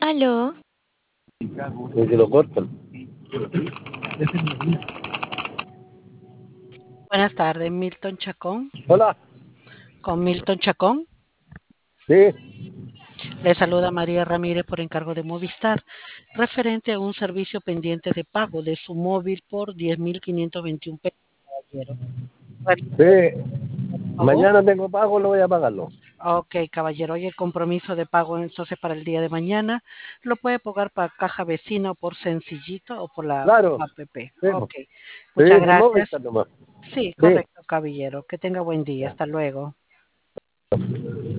Aló, Y que lo cortan. Buenas tardes, Milton Chacón. Hola, Con Milton Chacón. sí, Le saluda María Ramírez por encargo de Movistar, referente a un servicio pendiente de pago de su móvil por 10.521 pesos, caballero. sí. ¿Pagó? Mañana tengo pago, lo voy a pagarlo. Ok, caballero. Hoy el compromiso de pago entonces para el día de mañana lo puede pagar para caja vecina o por Sencillito o por la Claro, app. sí, Ok, po. Sí, muchas por gracias. Movistar nomás. Sí, Sí. correcto, caballero. Que tenga buen día. Hasta luego.